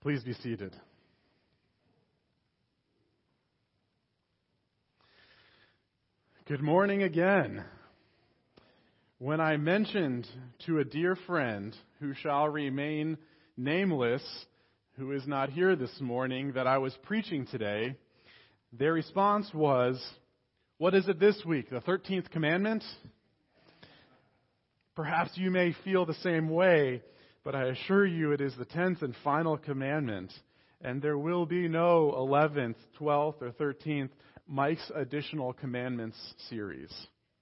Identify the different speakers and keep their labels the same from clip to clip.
Speaker 1: Please be seated. Good morning again. When I mentioned to a dear friend who shall remain nameless, who is not here this morning, that I was preaching today, their response was, "What is it this week, the 13th commandment?" Perhaps you may feel the same way, but I assure you it is the 10th and final commandment, and there will be no 11th, 12th, or 13th Mike's Additional Commandments series.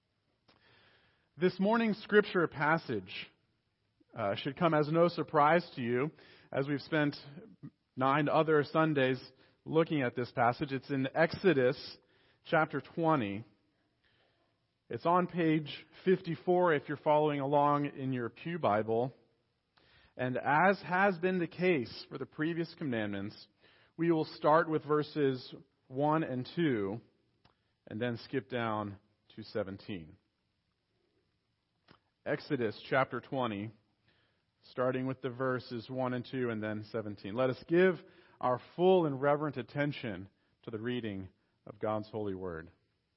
Speaker 1: This morning's scripture passage should come as no surprise to you, as we've spent 9 other Sundays looking at this passage. It's in Exodus chapter 20. It's on page 54 if you're following along in your Pew Bible. And as has been the case for the previous commandments, we will start with verses 1 and 2 and then skip down to 17. Exodus chapter 20, starting with the verses 1 and 2 and then 17. Let us give our full and reverent attention to the reading of God's holy word.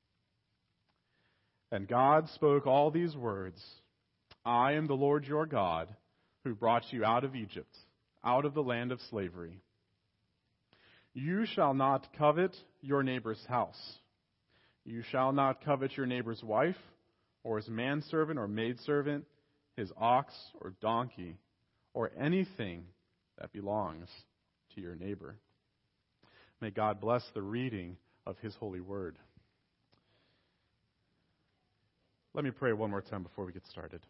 Speaker 1: And God spoke all these words, "I am the Lord your God, who brought you out of Egypt, out of the land of slavery. You shall not covet your neighbor's house. You shall not covet your neighbor's wife, or his manservant or maidservant, his ox or donkey, or anything that belongs to your neighbor." May God bless the reading of his holy word. Let me pray one more time before we get started.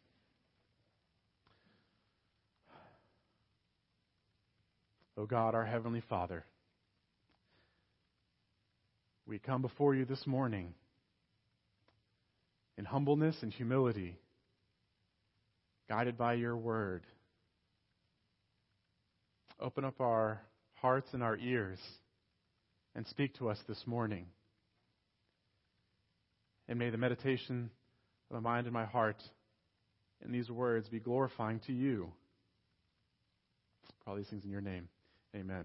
Speaker 1: O God, our Heavenly Father, we come before you this morning in humbleness and humility, guided by your word. Open up our hearts and our ears and speak to us this morning. And may the meditation of my mind and my heart in these words be glorifying to you. For all these things in your name. Amen.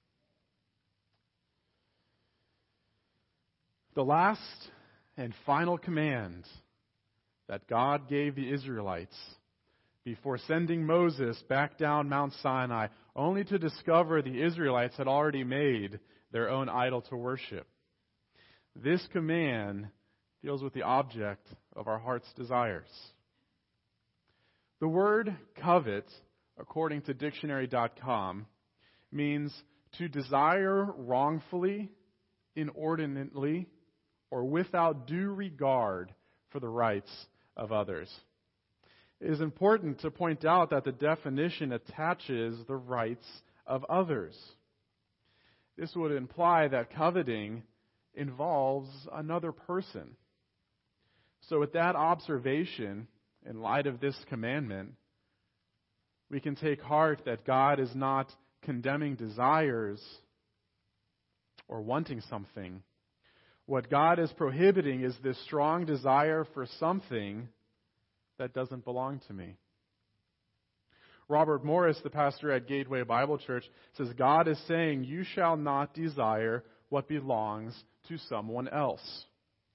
Speaker 1: The last and final command that God gave the Israelites before sending Moses back down Mount Sinai, only to discover the Israelites had already made their own idol to worship. This command deals with the object of our heart's desires. The word covet, according to dictionary.com, means to desire wrongfully, inordinately, or without due regard for the rights of others. It is important to point out that the definition attaches the rights of others. This would imply that coveting involves another person. So with that observation, in light of this commandment, we can take heart that God is not condemning desires or wanting something. What God is prohibiting is this strong desire for something that doesn't belong to me. Robert Morris, the pastor at Gateway Bible Church, says God is saying, "You shall not desire what belongs to someone else."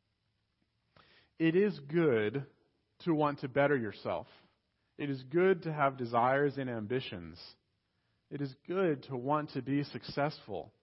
Speaker 1: It is good to want to better yourself. It is good to have desires and ambitions. It is good to want to be successful.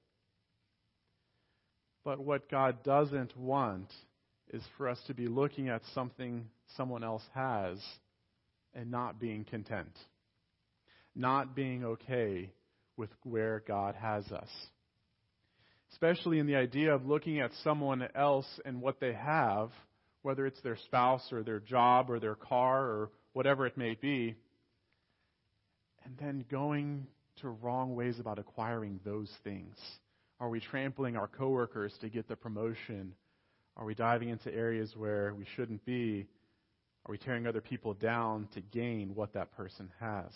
Speaker 1: But what God doesn't want is for us to be looking at something someone else has and not being content. Not being okay with where God has us. Especially in the idea of looking at someone else and what they have, whether it's their spouse or their job or their car or whatever it may be, and then going to wrong ways about acquiring those things. Are we trampling our coworkers to get the promotion? Are we diving into areas where we shouldn't be? Are we tearing other people down to gain what that person has?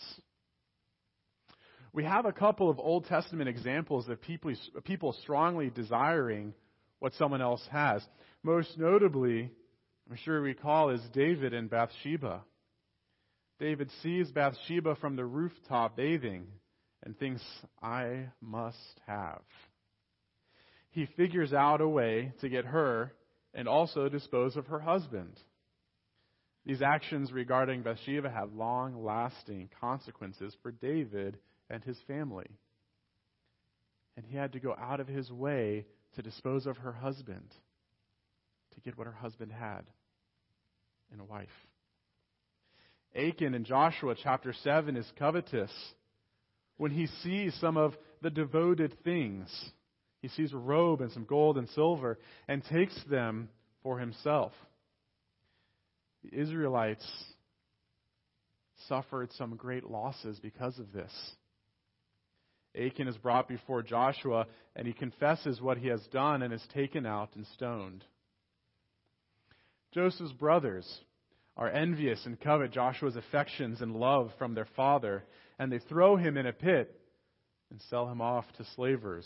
Speaker 1: We have a couple of Old Testament examples of people strongly desiring what someone else has. Most notably, I'm sure you recall, is David and Bathsheba. David sees Bathsheba from the rooftop bathing, and thinks, I must have. He figures out a way to get her and also dispose of her husband. These actions regarding Bathsheba have long-lasting consequences for David and his family. And he had to go out of his way to dispose of her husband, to get what her husband had in a wife. Achan in Joshua chapter 7 is covetous. When he sees some of the devoted things, he sees a robe and some gold and silver and takes them for himself. The Israelites suffered some great losses because of this. Achan is brought before Joshua, and he confesses what he has done and is taken out and stoned. Joseph's brothers are envious and covet Joshua's affections and love from their father, and they throw him in a pit and sell him off to slavers.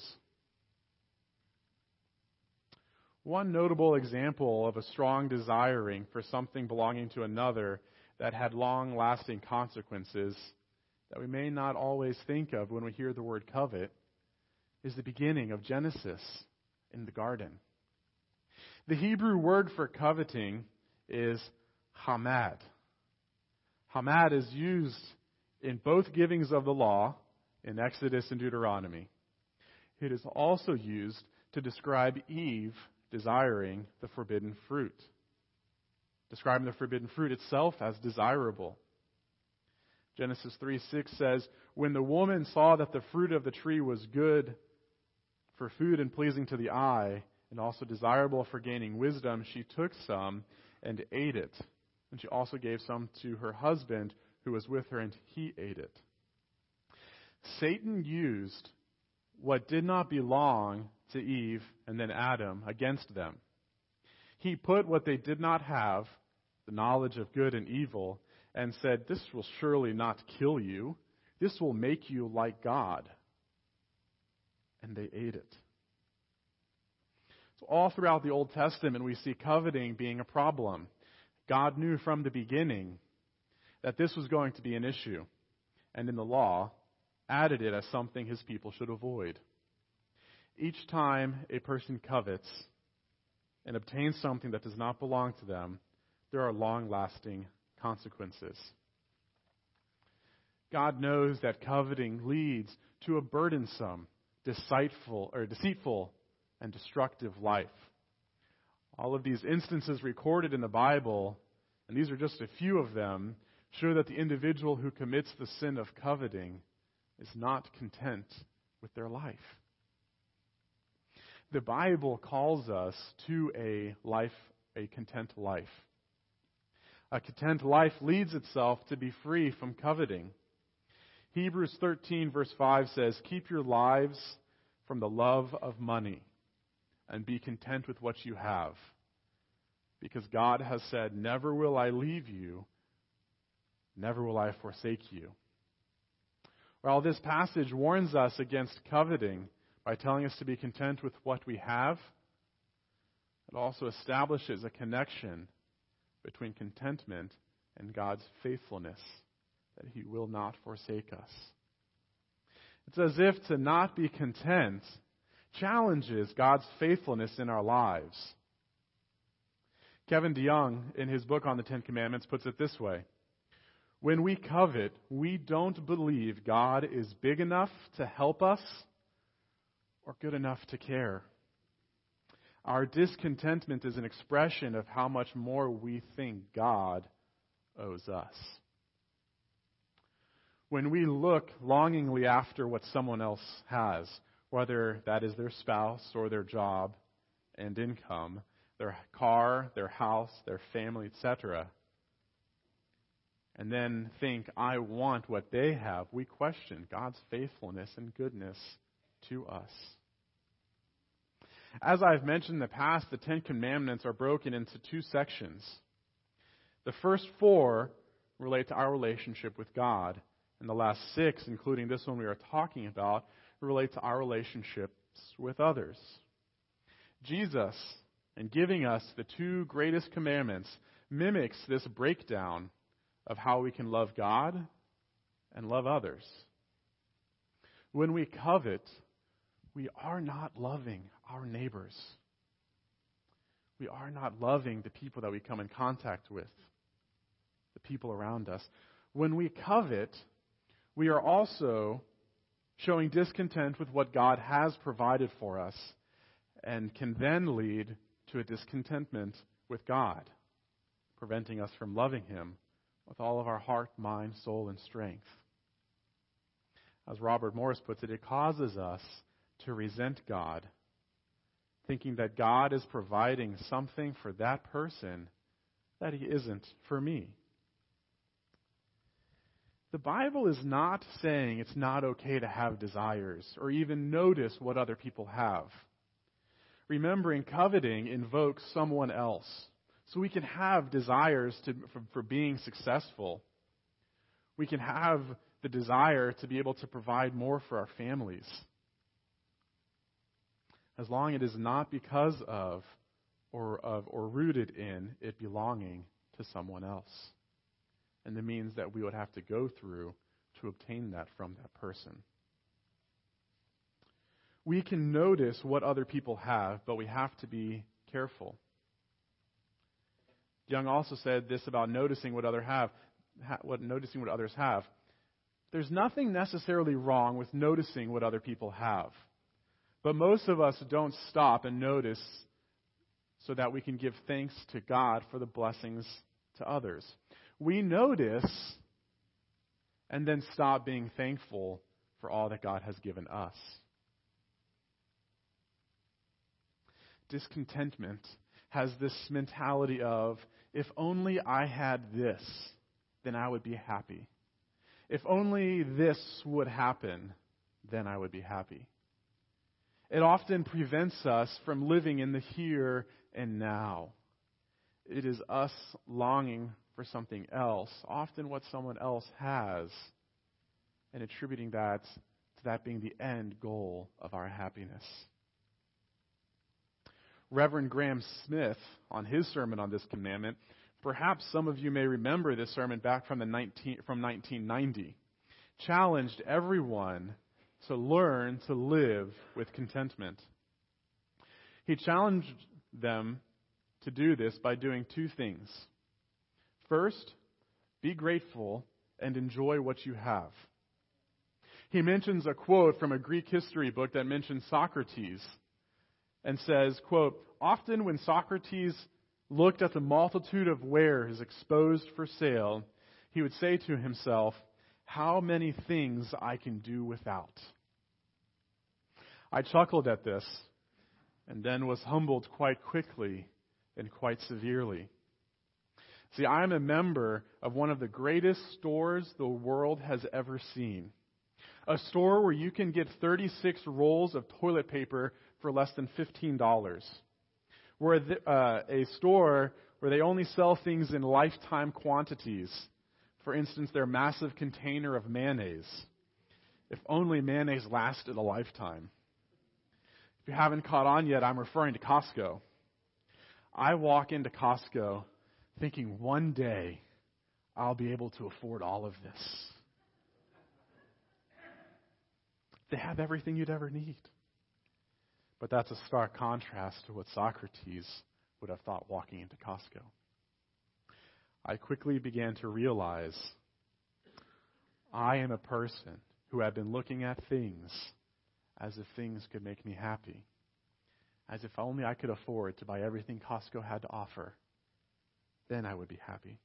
Speaker 1: One notable example of a strong desiring for something belonging to another that had long-lasting consequences that we may not always think of when we hear the word covet is the beginning of Genesis in the garden. The Hebrew word for coveting is hamad. Hamad is used in both givings of the law in Exodus and Deuteronomy. It is also used to describe Eve desiring the forbidden fruit, describing the forbidden fruit itself as desirable. Genesis 3:6 says, when the woman saw that the fruit of the tree was good for food and pleasing to the eye, and also desirable for gaining wisdom, she took some and ate it. And she also gave some to her husband who was with her, and he ate it. Satan used what did not belong to Eve and then Adam against them. He put what they did not have, the knowledge of good and evil, and said, this will surely not kill you. This will make you like God. And they ate it. So all throughout the Old Testament, we see coveting being a problem. God knew from the beginning that this was going to be an issue, and in the law, added it as something his people should avoid. Each time a person covets and obtains something that does not belong to them, there are long-lasting consequences. God knows that coveting leads to a burdensome, deceitful, and destructive life. All of these instances recorded in the Bible, and these are just a few of them, show that the individual who commits the sin of coveting is not content with their life. The Bible calls us to a content life. A content life leads itself to be free from coveting. Hebrews 13 verse 5 says, keep your lives from the love of money and be content with what you have. Because God has said, never will I leave you, never will I forsake you. While this passage warns us against coveting by telling us to be content with what we have, it also establishes a connection between contentment and God's faithfulness, that He will not forsake us. It's as if to not be content challenges God's faithfulness in our lives. Kevin DeYoung, in his book on the Ten Commandments, puts it this way: when we covet, we don't believe God is big enough to help us or good enough to care. Our discontentment is an expression of how much more we think God owes us. When we look longingly after what someone else has, whether that is their spouse or their job and income, their car, their house, their family, etc., and then think, I want what they have, we question God's faithfulness and goodness to us. As I've mentioned in the past, the Ten Commandments are broken into two sections. The first four relate to our relationship with God, and the last six, including this one we are talking about, relate to our relationships with others. Jesus, in giving us the two greatest commandments, mimics this breakdown of how we can love God and love others. When we covet, we are not loving our neighbors. We are not loving the people that we come in contact with, the people around us. When we covet, we are also showing discontent with what God has provided for us and can then lead to a discontentment with God, preventing us from loving Him with all of our heart, mind, soul, and strength. As Robert Morris puts it, it causes us to resent God, thinking that God is providing something for that person that He isn't for me. The Bible is not saying it's not okay to have desires or even notice what other people have. Remembering, coveting invokes someone else. So we can have desires for being successful. We can have the desire to be able to provide more for our families, as long as it is not because of or rooted in it belonging to someone else, and the means that we would have to go through to obtain that from that person. We can notice what other people have, but we have to be careful. Young also said this about noticing what others have. There's nothing necessarily wrong with noticing what other people have. But most of us don't stop and notice so that we can give thanks to God for the blessings to others. We notice and then stop being thankful for all that God has given us. Discontentment has this mentality of, if only I had this, then I would be happy. If only this would happen, then I would be happy. It often prevents us from living in the here and now. It is us longing for something else, often what someone else has, and attributing that to that being the end goal of our happiness. Reverend Graham Smith, on his sermon on this commandment, perhaps some of you may remember this sermon back from 1990, challenged everyone to learn to live with contentment. He challenged them to do this by doing two things. First, be grateful and enjoy what you have. He mentions a quote from a Greek history book that mentions Socrates and says, quote, "Often when Socrates looked at the multitude of wares exposed for sale, he would say to himself, 'How many things I can do without.'" I chuckled at this and then was humbled quite quickly and quite severely. See, I'm a member of one of the greatest stores the world has ever seen. A store where you can get 36 rolls of toilet paper for less than $15. A store where they only sell things in lifetime quantities. For instance, their massive container of mayonnaise. If only mayonnaise lasted a lifetime. If you haven't caught on yet, I'm referring to Costco. I walk into Costco thinking one day I'll be able to afford all of this. They have everything you'd ever need. But that's a stark contrast to what Socrates would have thought walking into Costco. I quickly began to realize I am a person who had been looking at things as if things could make me happy, as if only I could afford to buy everything Costco had to offer. Then I would be happy.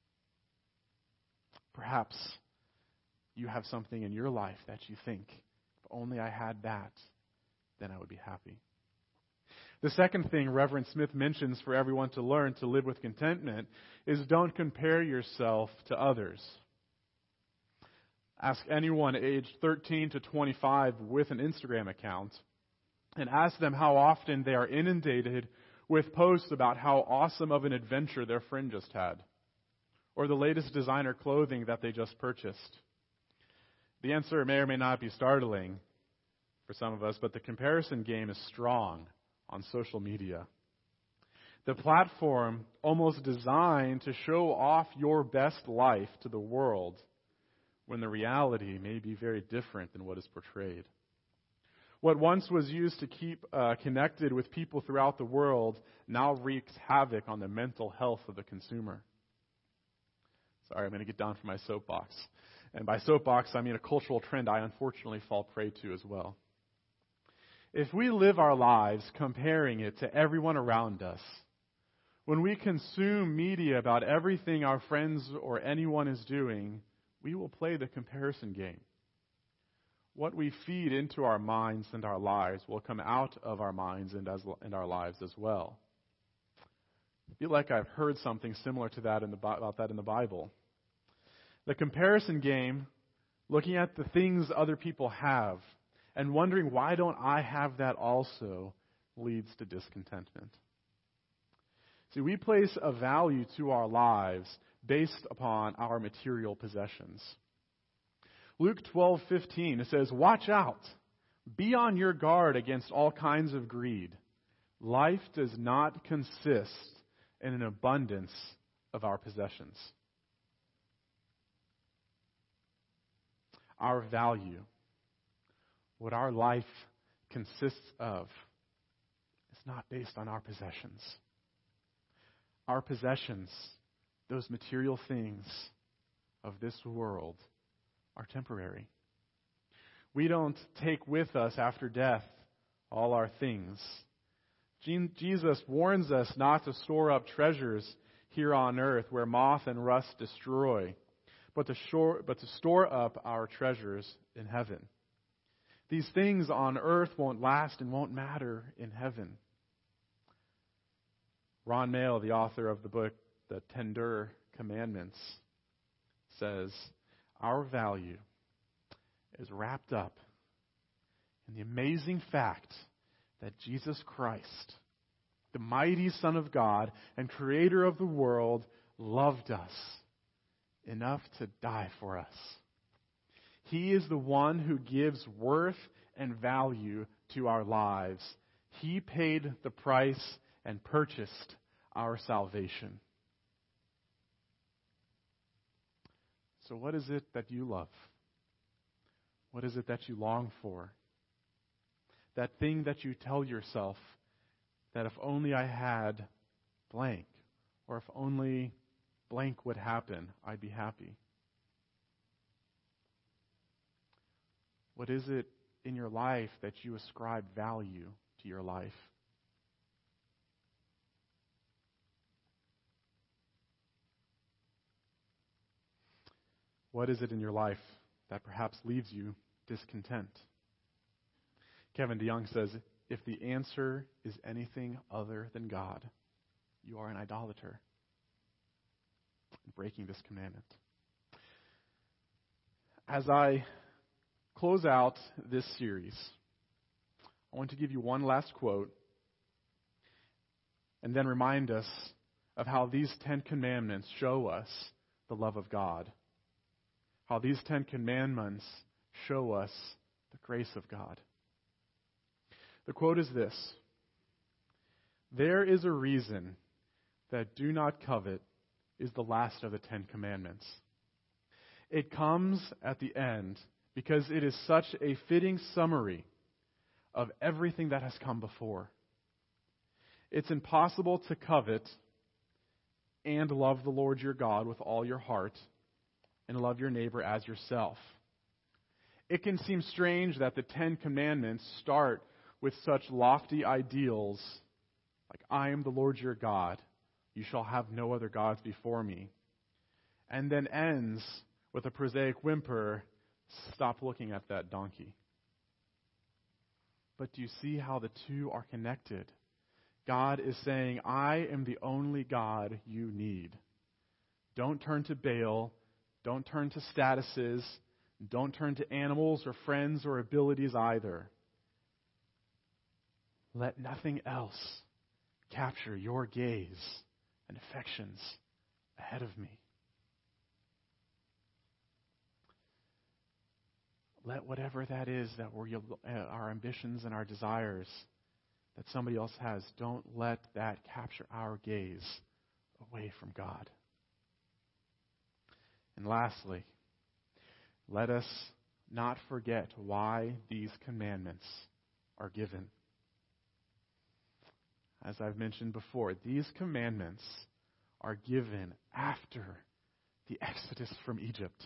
Speaker 1: Perhaps you have something in your life that you think, if only I had that, then I would be happy. The second thing Reverend Smith mentions for everyone to learn to live with contentment is don't compare yourself to others. Ask anyone aged 13 to 25 with an Instagram account and ask them how often they are inundated with posts about how awesome of an adventure their friend just had, or the latest designer clothing that they just purchased. The answer may or may not be startling for some of us, but the comparison game is strong on social media. The platform almost designed to show off your best life to the world when the reality may be very different than what is portrayed. What once was used to keep connected with people throughout the world now wreaks havoc on the mental health of the consumer. Sorry, I'm going to get down from my soapbox. And by soapbox, I mean a cultural trend I unfortunately fall prey to as well. If we live our lives comparing it to everyone around us, when we consume media about everything our friends or anyone is doing, we will play the comparison game. What we feed into our minds and our lives will come out of our minds and our lives as well. I feel like I've heard something similar to that about that in the Bible. The comparison game, looking at the things other people have and wondering, why don't I have that also, leads to discontentment. See, we place a value to our lives based upon our material possessions. Luke 12:15, it says, "Watch out, be on your guard against all kinds of greed. Life does not consist in an abundance of our possessions." Our value, what our life consists of, is not based on our possessions. Our possessions, those material things of this world, are temporary. We don't take with us after death all our things. Jesus warns us not to store up treasures here on earth where moth and rust destroy, but to store up our treasures in heaven. These things on earth won't last and won't matter in heaven. Ron Mayle, the author of the book, The 10 Commandments, says, our value is wrapped up in the amazing fact that Jesus Christ, the mighty Son of God and Creator of the world, loved us enough to die for us. He is the one who gives worth and value to our lives. He paid the price and purchased our salvation. So what is it that you love? What is it that you long for? That thing that you tell yourself that if only I had blank, or if only blank would happen, I'd be happy. What is it in your life that you ascribe value to your life? What is it in your life that perhaps leaves you discontent? Kevin DeYoung says, if the answer is anything other than God, you are an idolater, breaking this commandment. As I close out this series, I want to give you one last quote and then remind us of how these 10 commandments show us the love of God. How these 10 commandments show us the grace of God. The quote is this: "There is a reason that do not covet is the last of the 10 commandments. It comes at the end because it is such a fitting summary of everything that has come before. It's impossible to covet and love the Lord your God with all your heart and love your neighbor as yourself. It can seem strange that the 10 commandments start with such lofty ideals like, I am the Lord your God, you shall have no other gods before me, and then ends with a prosaic whimper, stop looking at that donkey. But do you see how the two are connected? God is saying, I am the only God you need. Don't turn to Baal. Don't turn to statuses. Don't turn to animals or friends or abilities either. Let nothing else capture your gaze and affections ahead of me. Let whatever that is that our ambitions and our desires that somebody else has, don't let that capture our gaze away from God. And lastly, let us not forget why these commandments are given. As I've mentioned before, these commandments are given after the exodus from Egypt.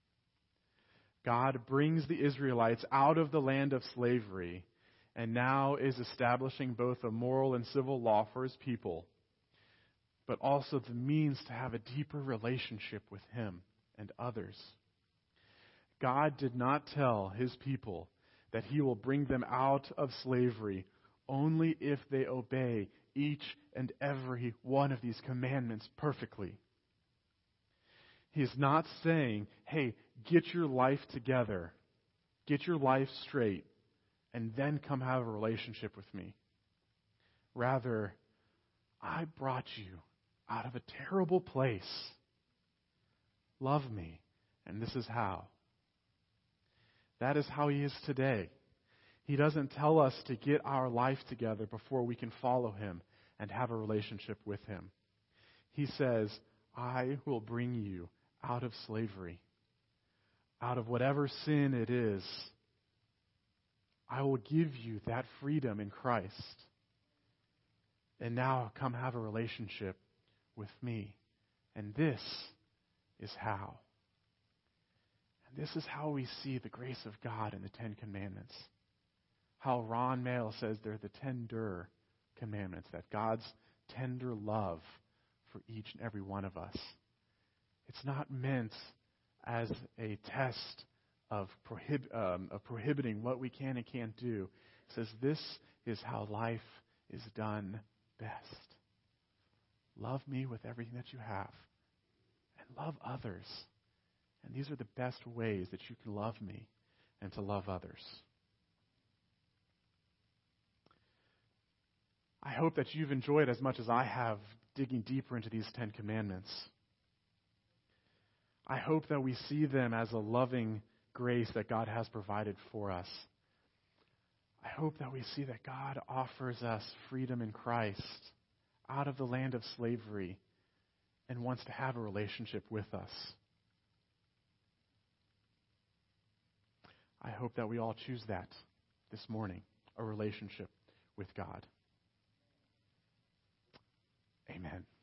Speaker 1: God brings the Israelites out of the land of slavery and now is establishing both a moral and civil law for his people, but also the means to have a deeper relationship with him and others. God did not tell his people that he will bring them out of slavery only if they obey each and every one of these commandments perfectly. He is not saying, hey, get your life together, get your life straight, and then come have a relationship with me. Rather, I brought you out of a terrible place. Love me, and this is how. That is how he is today. He doesn't tell us to get our life together before we can follow him and have a relationship with him. He says, I will bring you out of slavery, out of whatever sin it is. I will give you that freedom in Christ. And now come have a relationship with me. And this is how. And this is how we see the grace of God in the Ten Commandments. How Ron Mail says they're the tender commandments, that God's tender love for each and every one of us. It's not meant as a test of prohibiting what we can and can't do. It says this is how life is done best. Love me with everything that you have, and love others. And these are the best ways that you can love me and to love others. I hope that you've enjoyed as much as I have digging deeper into these Ten Commandments. I hope that we see them as a loving grace that God has provided for us. I hope that we see that God offers us freedom in Christ out of the land of slavery and wants to have a relationship with us. I hope that we all choose that this morning, a relationship with God. Amen.